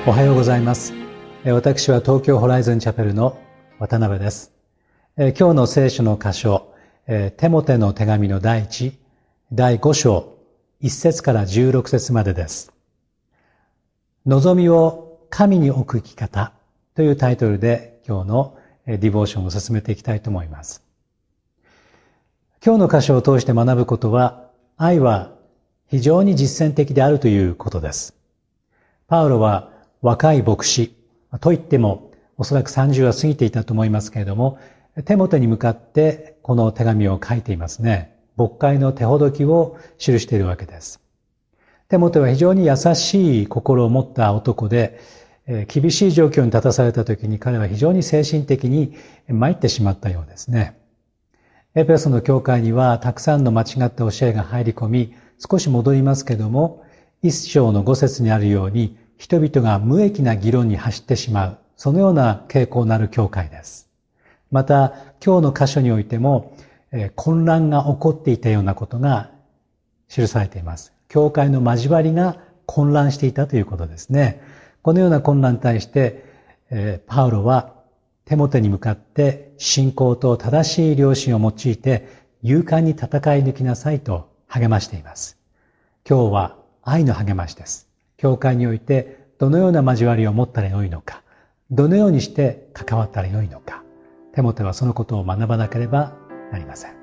おはようございます。私は東京ホライズンチャペルの渡辺です。今日の聖書の箇所、テモテの手紙の第5章、1節から16節までです。望みを神に置く生き方というタイトルで今日のディボーションを進めていきたいと思います。今日の箇所を通して学ぶことは、愛は非常に実践的であるということです。パウロは若い牧師と言ってもおそらく30は過ぎていたと思いますけれども、テモテに向かってこの手紙を書いていますね。牧会の手ほどきを記しているわけです。テモテは非常に優しい心を持った男で、厳しい状況に立たされた時に彼は非常に精神的に参ってしまったようですね。エペソの教会にはたくさんの間違った教えが入り込み、少し戻りますけれども、1章の5節にあるように人々が無益な議論に走ってしまう、そのような傾向のある教会です。また今日の箇所においても、混乱が起こっていたようなことが記されています。教会の交わりが混乱していたということですね。このような混乱に対して、パウロはテモテに向かって信仰と正しい良心を用いて勇敢に戦い抜きなさいと励ましています。今日は愛の励ましです。教会においてどのような交わりを持ったらよいのか、どのようにして関わったらよいのか、テモテはそのことを学ばなければなりません。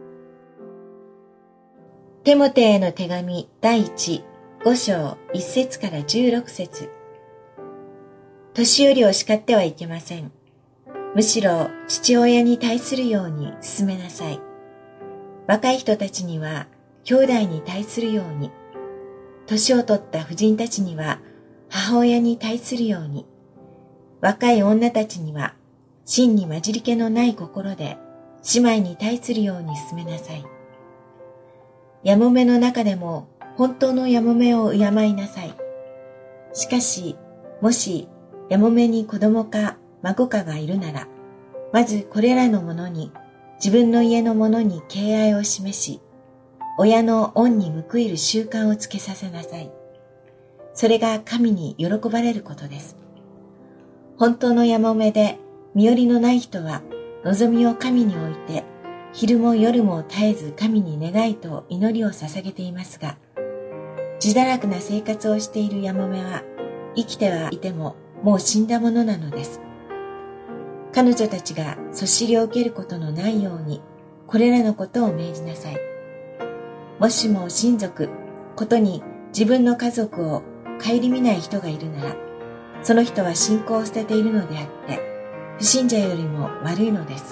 テモテへの手紙第5章1節から16節。年寄りを叱ってはいけません。むしろ父親に対するように進めなさい。若い人たちには兄弟に対するように、年を取った婦人たちには母親に対するように、若い女たちには真に混じり気のない心で姉妹に対するように進めなさい。やもめの中でも本当のやもめを敬いなさい。しかし、もしやもめに子供か孫かがいるなら、まずこれらのものに自分の家の者に敬愛を示し、親の恩に報いる習慣をつけさせなさい。それが神に喜ばれることです。本当のやもめで身寄りのない人は望みを神に置いて、昼も夜も絶えず神に願いと祈りを捧げていますが、自堕落な生活をしているやもめは生きてはいてももう死んだものなのです。彼女たちがそしりを受けることのないように、これらのことを命じなさい。もしも親族、ことに自分の家族を顧みない人がいるなら、その人は信仰を捨てているのであって、不信者よりも悪いのです。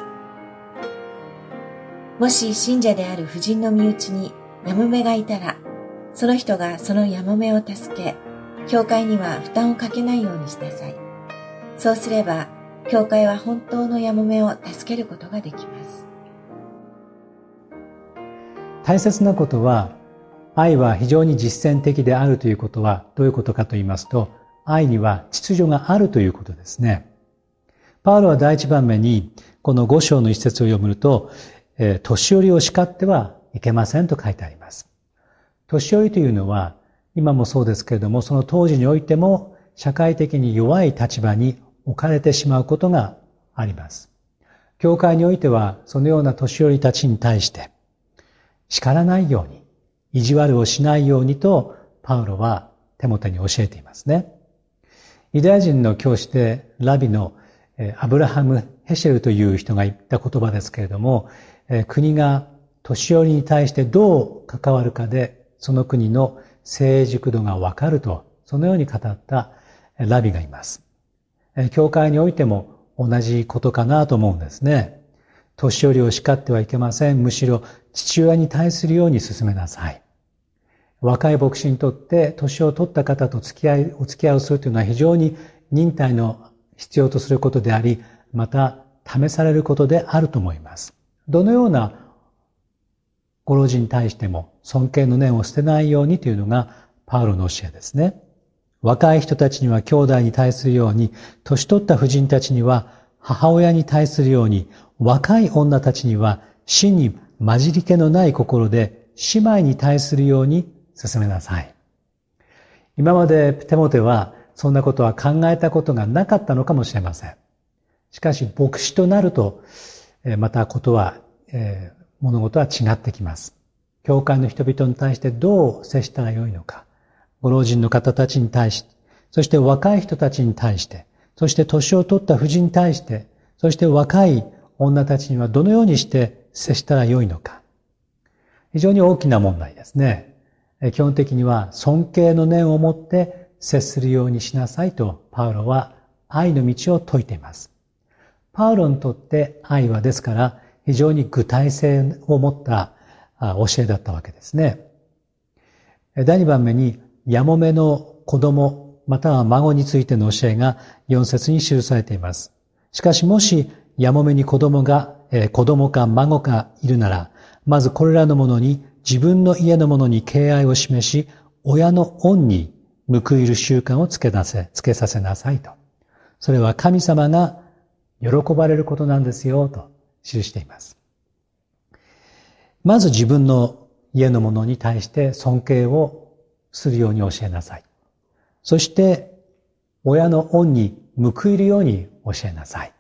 もし信者である婦人の身内にやもめがいたら、その人がそのやもめを助け、教会には負担をかけないようにしなさい。そうすれば、教会は本当のやもめを助けることができます。 大切なことは、愛は非常に実践的であるということはどういうことかと言いますと、愛には秩序があるということですね。パウロは第一番目にこの5章の一節を読むと、年寄りを叱ってはいけませんと書いてあります。年寄りというのは今もそうですけれども、その当時においても社会的に弱い立場に置かれてしまうことがあります。教会においてはそのような年寄りたちに対して叱らないように、意地悪をしないようにとパウロはテモテに教えていますね。ユダヤ人の教師でラビのアブラハム・ヘシェルという人が言った言葉ですけれども、国が年寄りに対してどう関わるかでその国の成熟度がわかると、そのように語ったラビがいます。教会においても同じことかなと思うんですね。年寄りを叱ってはいけません。むしろ父親に対するように進めなさい。若い牧師にとって年を取った方とお付き合いをするというのは非常に忍耐の必要とすることであり、また試されることであると思います。どのようなご老人に対しても尊敬の念を捨てないようにというのがパウロの教えですね。若い人たちには兄弟に対するように、年取った婦人たちには母親に対するように、若い女たちには真に混じり気のない心で姉妹に対するように進めなさい。今までテモテはそんなことは考えたことがなかったのかもしれません。しかし牧師となると、また物事は違ってきます。教会の人々に対してどう接したらよいのか、ご老人の方たちに対して、そして若い人たちに対して、そして年を取った婦人に対して、そして若い女たちにはどのようにして接したらよいのか。非常に大きな問題ですね。基本的には尊敬の念を持って接するようにしなさいとパウロは愛の道を説いています。パウロにとって愛はですから非常に具体性を持った教えだったわけですね。第2番目に、やもめの子供または孫についての教えが4節に記されています。しかしもしやもめに子供か孫かいるなら、まずこれらのものに自分の家の者に敬愛を示し、親の恩に報いる習慣をつけさせなさいと。それは神様が喜ばれることなんですよと記しています。まず自分の家の者に対して尊敬をするように教えなさい。そして親の恩に報いるように教えなさい。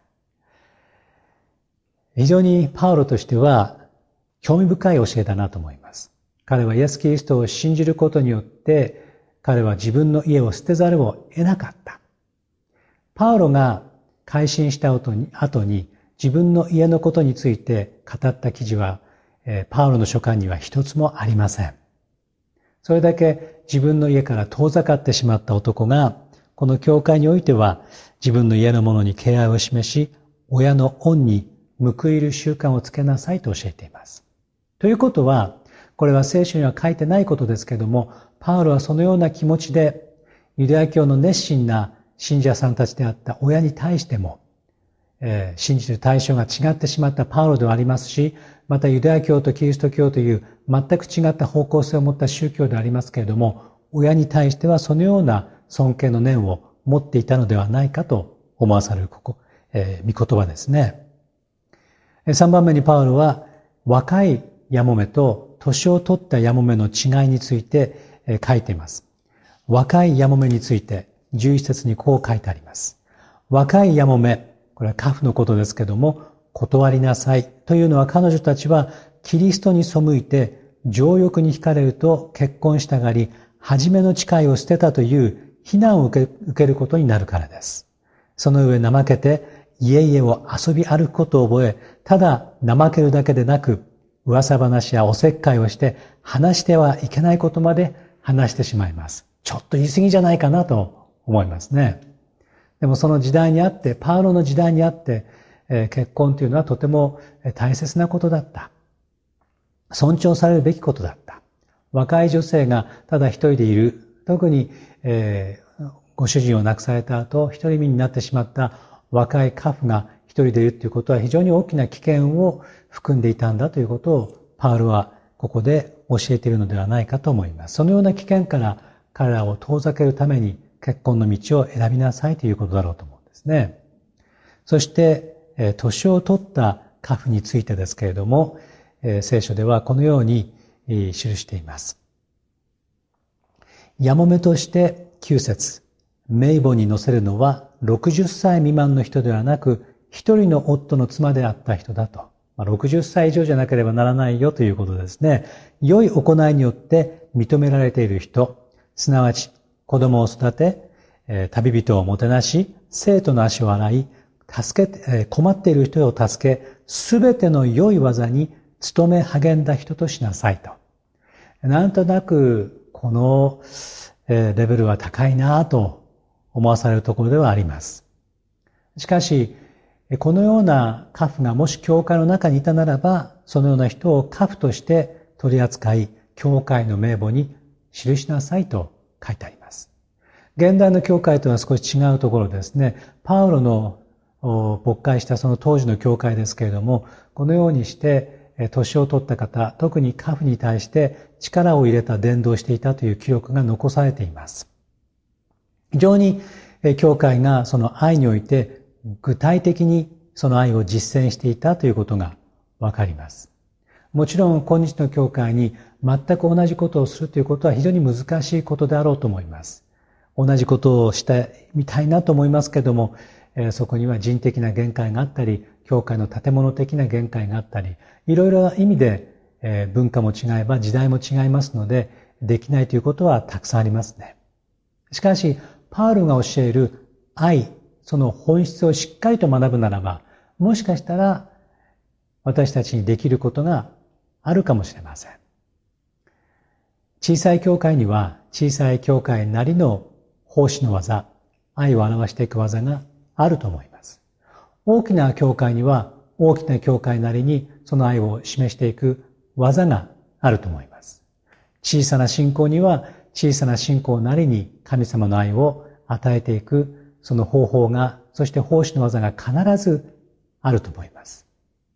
非常にパウロとしては興味深い教えだなと思います。彼はイエス・キリストを信じることによって彼は自分の家を捨てざるを得なかった。パウロが改心した後に自分の家のことについて語った記事はパウロの書簡には一つもありません。それだけ自分の家から遠ざかってしまった男が、この教会においては自分の家の者に敬愛を示し、親の恩に報いる習慣をつけなさいと教えています。ということは、これは聖書には書いてないことですけれども、パウロはそのような気持ちで、ユダヤ教の熱心な信者さんたちであった親に対しても、信じる対象が違ってしまったパウロではありますし、またユダヤ教とキリスト教という全く違った方向性を持った宗教でありますけれども、親に対してはそのような尊敬の念を持っていたのではないかと思わされる御言葉ですね。3番目にパウロは若いやもめと年を取ったやもめの違いについて書いています。若いやもめについて11節にこう書いてあります。若いやもめ、これは家父のことですけども、断りなさいというのは、彼女たちはキリストに背いて情欲に惹かれると結婚したがり、初めの誓いを捨てたという非難を受けることになるからです。その上怠けて家々を遊び歩くことを覚え、ただ怠けるだけでなく、噂話やおせっかいをして話してはいけないことまで話してしまいます。ちょっと言い過ぎじゃないかなと思いますね。でもその時代にあって、パウロの時代にあって、結婚というのはとても大切なことだった。尊重されるべきことだった。若い女性がただ一人でいる、特に、ご主人を亡くされた後、一人身になってしまった若い家父が一人でいるということは非常に大きな危険を含んでいたんだということをパウロはここで教えているのではないかと思います。そのような危険から彼らを遠ざけるために結婚の道を選びなさいということだろうと思うんですね。そして、年を取った家父についてですけれども、聖書ではこのように記しています。やもめとして9節、名簿に載せるのは60歳未満の人ではなく、一人の夫の妻であった人だと。60歳以上じゃなければならないよということですね。良い行いによって認められている人、すなわち子供を育て、旅人をもてなし、生徒の足を洗い、困っている人を助け、すべての良い技に努め励んだ人としなさいと。なんとなくこのレベルは高いなと思わされるところではあります。しかし、このような家父がもし教会の中にいたならば、そのような人を家父として取り扱い、教会の名簿に記しなさいと書いてあります。現代の教会とは少し違うところですね。パウロの勃会したその当時の教会ですけれども、このようにして年を取った方、特に家父に対して力を入れた伝道をしていたという記録が残されています。非常に教会がその愛において具体的にその愛を実践していたということがわかります。もちろん今日の教会に全く同じことをするということは非常に難しいことであろうと思います。 同じことをしてみたいなと思いますけども、そこには人的な限界があったり、教会の建物的な限界があったり、いろいろな意味で、文化も違えば時代も違いますので、できないということはたくさんありますね。しかし、パウロが教える愛、その本質をしっかりと学ぶならば、もしかしたら私たちにできることがあるかもしれません。小さい教会には小さい教会なりの奉仕の技、愛を表していく技があると思います。大きな教会には大きな教会なりにその愛を示していく技があると思います。小さな信仰には小さな信仰なりに神様の愛を与えていくその方法が、そして奉仕の技が必ずあると思います。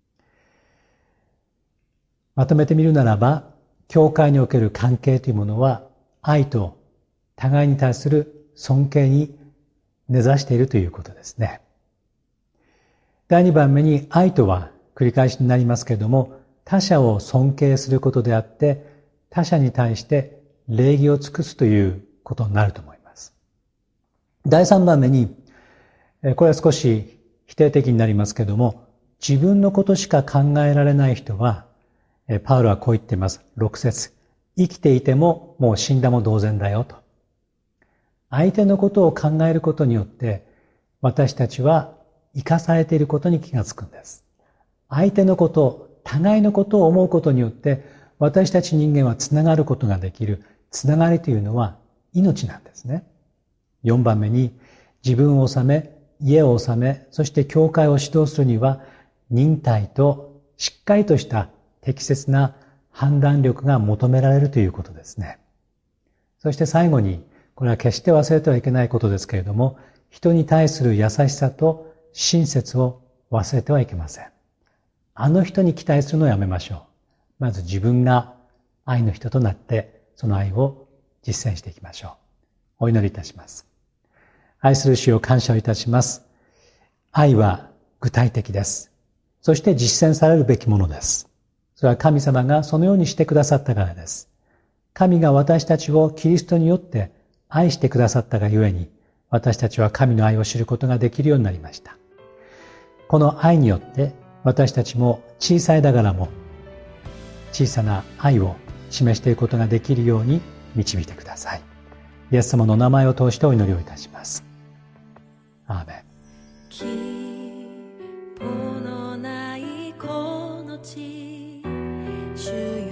まとめてみるならば、教会における関係というものは愛と互いに対する尊敬に根ざしているということですね。第2番目に、愛とは繰り返しになりますけれども、他者を尊敬することであって、他者に対して礼儀を尽くすということになると思います。第3番目に、これは少し否定的になりますけれども、自分のことしか考えられない人は、パウロはこう言っています。6節。生きていてももう死んだも同然だよと。相手のことを考えることによって、私たちは生かされていることに気がつくんです。相手のこと、互いのことを思うことによって、私たち人間はつながることができる。つながりというのは命なんですね。4番目に、自分を治め、家を治め、そして教会を指導するには、忍耐としっかりとした適切な判断力が求められるということですね。そして最後に、これは決して忘れてはいけないことですけれども、人に対する優しさと親切を忘れてはいけません。あの人に期待するのをやめましょう。まず自分が愛の人となって、その愛を実践していきましょう。お祈りいたします。愛する主を感謝をいたします。愛は具体的です。そして実践されるべきものです。それは神様がそのようにしてくださったからです。神が私たちをキリストによって愛してくださったがゆえに、私たちは神の愛を知ることができるようになりました。この愛によって私たちも小さいながらも小さな愛を示していくことができるように導いてください。イエス様の名前を通してお祈りをいたします。アーメン。 希望のないこの地、主よ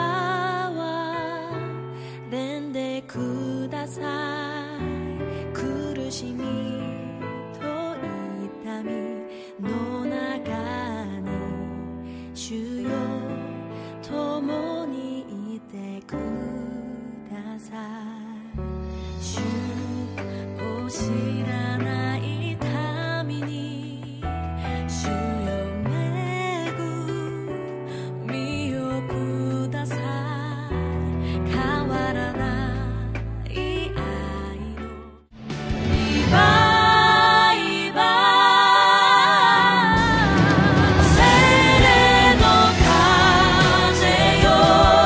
憐れんでください。苦しみと痛みの中に主よ共にいてください。主を知らない民に主よ恵みをください。変わらない愛のリバイバル、精霊の風よ、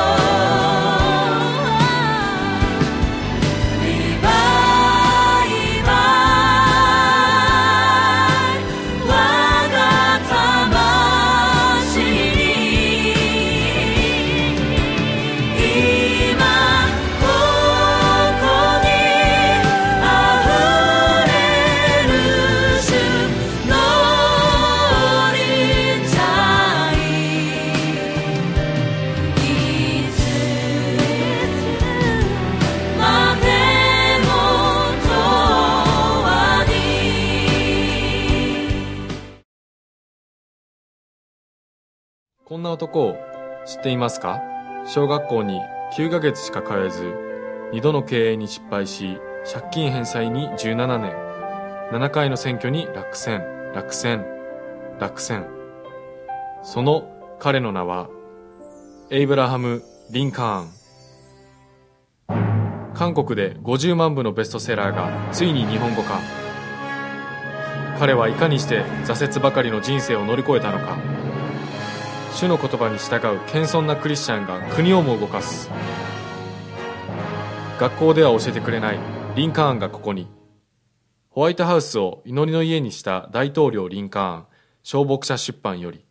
リバイバル、我が魂今ここにあふれる主の臨在、いつまでも永遠に。 こんな男を知っていますか？小学校に9ヶ月しか通えず、2度の経営に失敗し、借金返済に17年、7回の選挙に落選。その彼の名は、エイブラハム・リンカーン。韓国で50万部のベストセラーがついに日本語化。彼はいかにして挫折ばかりの人生を乗り越えたのか。主の言葉に従う謙遜なクリスチャンが国をも動かす。学校では教えてくれないリンカーンがここに。ホワイトハウスを祈りの家にした大統領リンカーン、小牧者出版より。